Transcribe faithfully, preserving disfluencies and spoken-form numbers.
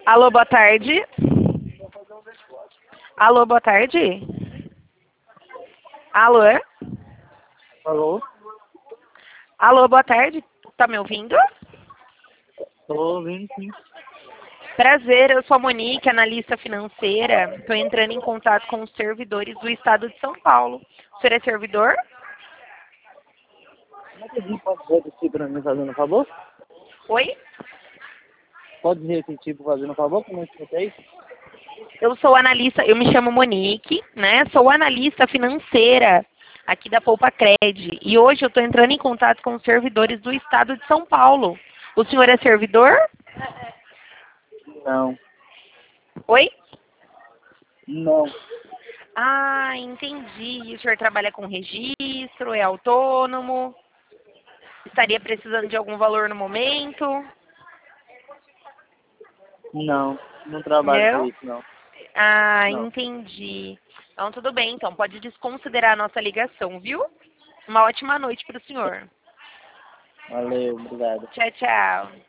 Alô, boa tarde. Alô, boa tarde. Alô? Alô? Alô, boa tarde. Tá me ouvindo? Tô ouvindo, sim. Prazer, eu sou a Monique, analista financeira. Estou entrando em contato com os servidores do estado de São Paulo. O senhor é servidor? Como é que eu posso repetir para mim fazendo um favor? Oi? Pode repetir por fazendo um favor, como eu escutei? Eu sou analista, eu me chamo Monique, né? Sou analista financeira aqui da Poupa Cred. E hoje eu estou entrando em contato com os servidores do estado de São Paulo. O senhor é servidor? Não. Oi? Não. Ah, entendi. O senhor trabalha com registro, é autônomo? Estaria precisando de algum valor no momento? Não. Não trabalho com Não? isso, não. Ah, Não. entendi. Então, tudo bem. Então, pode desconsiderar a nossa ligação, viu? Uma ótima noite para o senhor. Valeu, obrigado. Tchau, tchau.